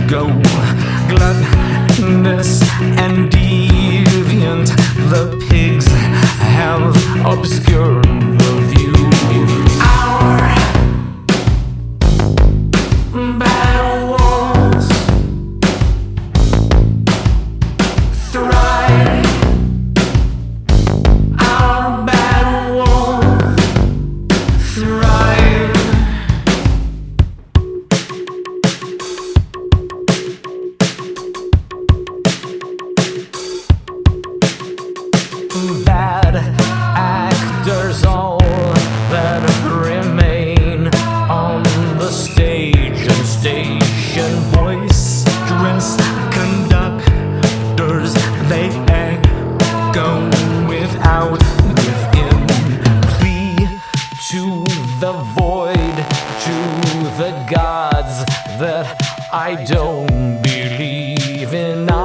go. Gluttonous and deviant, the pigs have obscured the view. Our battle walls thrive. Our battle walls thrive. Bad actors, all that remain on the stage, and station boisterous conductors, they echo without within, plea to the void, to the gods that I don't believe in.